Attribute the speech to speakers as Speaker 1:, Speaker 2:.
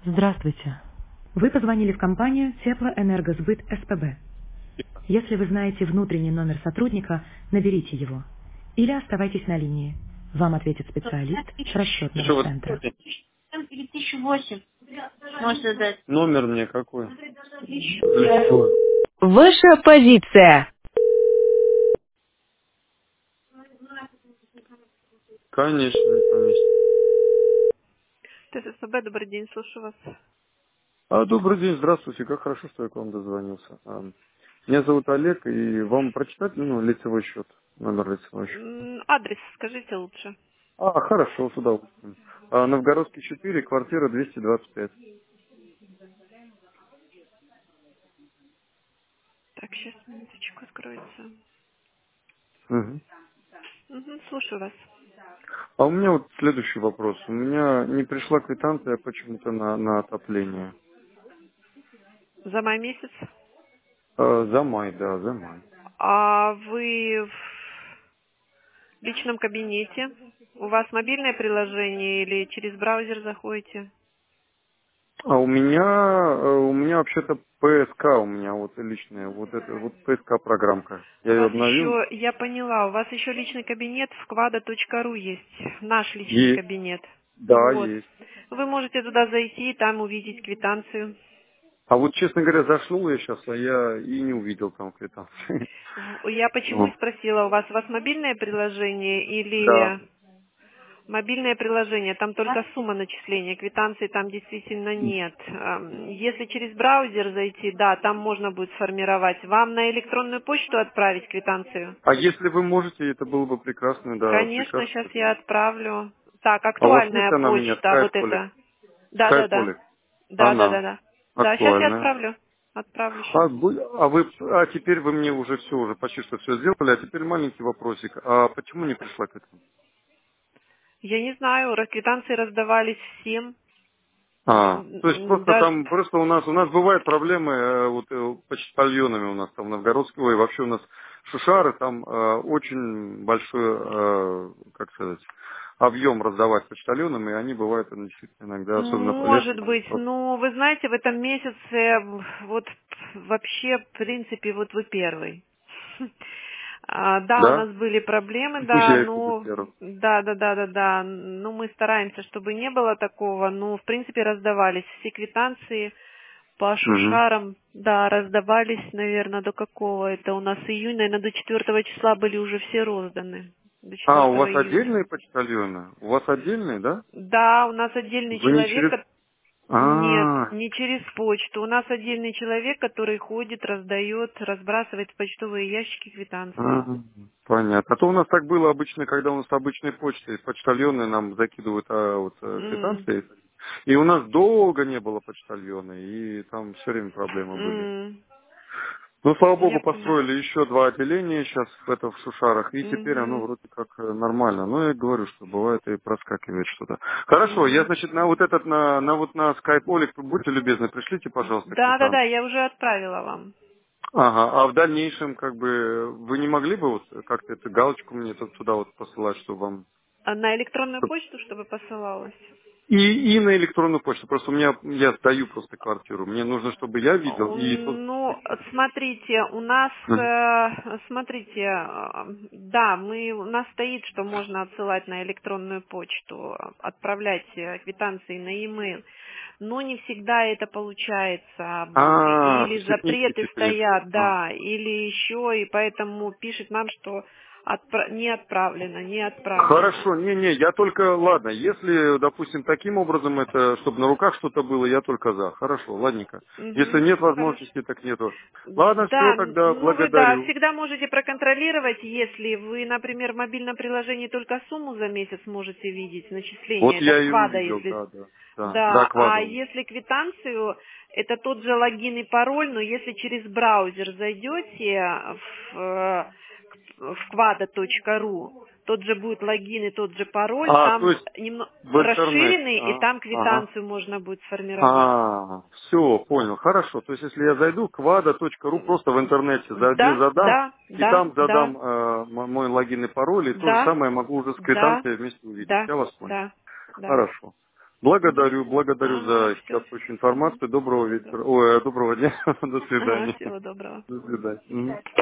Speaker 1: Здравствуйте. Вы позвонили в компанию Теплоэнергосбыт СПБ. Если вы знаете внутренний номер сотрудника, наберите его. Или оставайтесь на линии. Вам ответит специалист с
Speaker 2: Еще
Speaker 1: расчетного
Speaker 2: вот
Speaker 1: центра.
Speaker 3: Или 1008. Можно дать.
Speaker 2: номер мне какой? Плечевой.
Speaker 4: Ваша позиция.
Speaker 2: Конечно, конечно.
Speaker 5: ТССБ, добрый день, слушаю вас.
Speaker 2: Добрый день, здравствуйте. Как хорошо, что я к вам дозвонился. Меня зовут Олег, и вам прочитать лицевой счет, номер лицевого счета?
Speaker 5: Адрес скажите лучше.
Speaker 2: Хорошо, с удовольствием. Новгородский 4, квартира 225.
Speaker 5: Так, сейчас, минуточку, откроется.
Speaker 2: Мгм.
Speaker 5: Слушаю вас.
Speaker 2: У меня вот следующий вопрос. У меня не пришла квитанция почему-то на отопление.
Speaker 5: За май месяц.
Speaker 2: За май, да, за май.
Speaker 5: А вы в личном кабинете? У вас мобильное приложение или через браузер заходите?
Speaker 2: У меня вообще-то ПСК у меня вот личная, вот это вот ПСК программка.
Speaker 5: У
Speaker 2: Я ее
Speaker 5: вас
Speaker 2: обновил.
Speaker 5: еще, я поняла, у вас еще личный кабинет в quada.ru есть. Наш личный
Speaker 2: Есть.
Speaker 5: кабинет.
Speaker 2: Да,
Speaker 5: Вот.
Speaker 2: есть.
Speaker 5: Вы можете туда зайти и там увидеть квитанцию.
Speaker 2: А вот, честно говоря, зашел я сейчас, а я и не увидел там квитанции.
Speaker 5: Я почему и
Speaker 2: Вот.
Speaker 5: спросила, у вас мобильное приложение
Speaker 2: Да.
Speaker 5: или мобильное приложение? Там только сумма начисления, квитанции там действительно нет. Если через браузер зайти, да, там можно будет сформировать. Вам на электронную почту отправить квитанцию?
Speaker 2: А если вы можете, это было бы прекрасно, да,
Speaker 5: Конечно,
Speaker 2: прекрасно.
Speaker 5: сейчас я отправлю. Так,
Speaker 2: А у вас есть
Speaker 5: актуальная
Speaker 2: она у меня,
Speaker 5: почта, вот
Speaker 2: скайп-полик?
Speaker 5: это. Да-да-да.
Speaker 2: Скайп-полик. Она
Speaker 5: Да-да-да-да. Да, сейчас я
Speaker 2: актуальная.
Speaker 5: отправлю. Отправлю сейчас.
Speaker 2: Теперь вы мне уже все, уже почти что все сделали, а теперь маленький вопросик. А почему не пришла квитанция?
Speaker 5: Я не знаю, квитанции раздавались всем.
Speaker 2: То есть просто
Speaker 5: Даже...
Speaker 2: там, просто у нас бывают проблемы почтальонами у нас там в Новгородской, вообще у нас Шушары, там очень большой, как сказать, объем раздавать почтальонам, и они бывают действительно иногда особенно
Speaker 5: Может
Speaker 2: полезны.
Speaker 5: быть, но вы знаете, в этом месяце вот вообще, в принципе, вот вы первый. Да, у
Speaker 2: Да?
Speaker 5: нас были проблемы, да,
Speaker 2: Я это
Speaker 5: но
Speaker 2: первый.
Speaker 5: да, но мы стараемся, чтобы не было такого, но в принципе раздавались все квитанции по
Speaker 2: Мгм.
Speaker 5: шушарам, да, раздавались, наверное, до какого, это у нас июня, наверное, до 4 числа были уже все розданы, до
Speaker 2: У вас
Speaker 5: 4 июня.
Speaker 2: отдельные почтальоны? У вас отдельные, да?
Speaker 5: Да, у нас отдельный
Speaker 2: Вы не
Speaker 5: человек,
Speaker 2: через...
Speaker 5: нет,
Speaker 2: А,
Speaker 5: не через почту. У нас отдельный человек, который ходит, раздает, разбрасывает в почтовые ящики квитанции.
Speaker 2: А, понятно. А то у нас так было обычно, когда у нас обычной почтой почтальоны нам закидывают
Speaker 5: М,
Speaker 2: квитанции. И у нас долго не было почтальона, и там все время проблемы были.
Speaker 5: м,
Speaker 2: Ну, слава богу,
Speaker 5: Я поняла.
Speaker 2: построили еще 2 отделения сейчас в Шушарах, и теперь оно
Speaker 5: Мгм,
Speaker 2: вроде как нормально. Но я говорю, что бывает и проскакивает что-то. Хорошо, я,
Speaker 5: мгм.
Speaker 2: значит, на скайп-олик, будьте любезны, пришлите, пожалуйста,
Speaker 5: Да,
Speaker 2: квитанцию.
Speaker 5: я уже отправила вам.
Speaker 2: Ага, а в дальнейшем, как бы, вы не могли бы вот как-то эту галочку мне туда вот посылать, чтобы вам...
Speaker 5: А на электронную почту, чтобы посылалось?
Speaker 2: И на электронную почту. Просто я сдаю просто квартиру. Мне нужно, чтобы я видел и...
Speaker 5: Ну, смотрите,
Speaker 2: Мгм.
Speaker 5: да, у нас стоит, что можно отсылать на электронную почту, отправлять квитанции на e-mail, но не всегда это получается.
Speaker 2: То
Speaker 5: Или
Speaker 2: есть
Speaker 5: запреты
Speaker 2: технически нет.
Speaker 5: стоят, да, или еще, и поэтому пишет нам, что не отправлено, не отправлено.
Speaker 2: Хорошо, я только, ладно, если, допустим, таким образом это, чтобы на руках что-то было, я только за. Хорошо, ладненько. Если
Speaker 5: Мгм,
Speaker 2: нет
Speaker 5: хорошо.
Speaker 2: возможности, так нету. Ладно, все,
Speaker 5: Да,
Speaker 2: тогда
Speaker 5: ну вы да,
Speaker 2: благодарю.
Speaker 5: всегда можете проконтролировать, если вы, например, в мобильном приложении только сумму за месяц можете видеть,
Speaker 2: Вот
Speaker 5: начисление, это
Speaker 2: я
Speaker 5: в
Speaker 2: и
Speaker 5: квада,
Speaker 2: увидел,
Speaker 5: если...
Speaker 2: да,
Speaker 5: Да, а
Speaker 2: квадру.
Speaker 5: если квитанцию, это тот же логин и пароль, но если через браузер зайдете в quada.ru, тот же будет логин и тот же пароль,
Speaker 2: То
Speaker 5: там
Speaker 2: есть в интернет.
Speaker 5: расширенный, и там
Speaker 2: Ага.
Speaker 5: квитанцию можно будет сформировать.
Speaker 2: Все, понял, хорошо. То есть, если я зайду quada.ru, просто в интернете
Speaker 5: Да,
Speaker 2: задам,
Speaker 5: да,
Speaker 2: и
Speaker 5: да,
Speaker 2: там
Speaker 5: да.
Speaker 2: задам мой логин и пароль, и то же
Speaker 5: Да,
Speaker 2: самое могу уже с
Speaker 5: да,
Speaker 2: квитанцией вместе увидеть.
Speaker 5: да,
Speaker 2: Я вас понял.
Speaker 5: да, да.
Speaker 2: Хорошо. Благодарю за соответствующую информацию. Доброго вечера. Ой, доброго дня. До свидания.
Speaker 5: Всего доброго.
Speaker 2: До свидания.